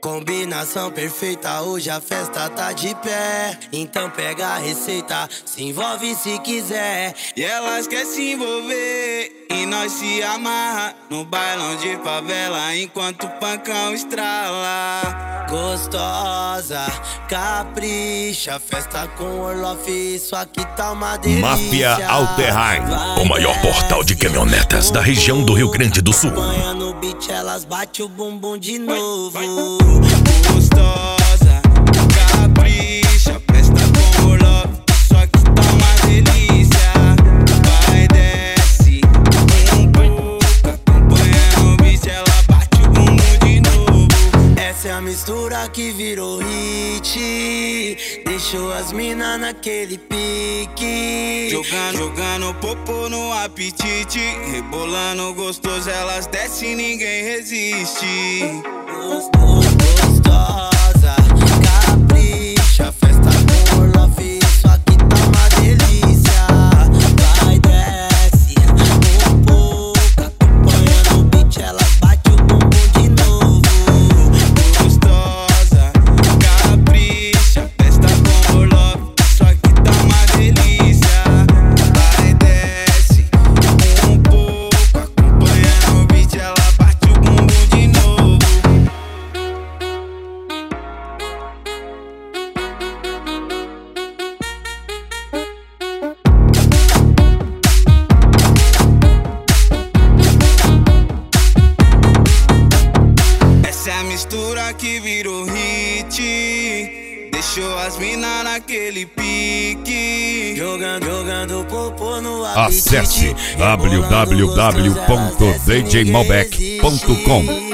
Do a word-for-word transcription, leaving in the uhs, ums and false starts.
Combinação perfeita, hoje a festa tá de pé. Então pega a receita, se envolve se quiser. E elas querem se envolver e nós se amarra no bailão de favela enquanto o pancão estrala. Gostosa, capricha, festa com Orloff, isso aqui tá uma delícia. Máfia Alterheim, o maior portal de caminhonetas da região do Rio Grande do Sul. Apanha no beat, elas bate o bumbum de novo. Gostosa, capricha, festa com Orloff, isso aqui tá uma delícia. Vai, desce, um pouco, acompanha no beat, ela bate o bumbum de novo. Essa é a mistura que virou hit, deixou as minas naquele pique. Jogando, jogando popô no apetite, rebolando gostoso, elas descem, ninguém resiste. Gostoso, gostosa, capricha, festa com Orloff, isso aqui tá uma delícia. Vai, desce, um pouco, acompanha no beat, ela bate o bumbum de novo. Gostosa, capricha, festa com Orloff, isso aqui tá uma delícia. Vai, desce, um pouco, acompanha no beat, ela bate o bumbum de novo. Essa é a mistura que virou hit, deixou as minas naquele pique. Jogando, jogando popô no apetite. Acesse w w w ponto d j malbec ponto com.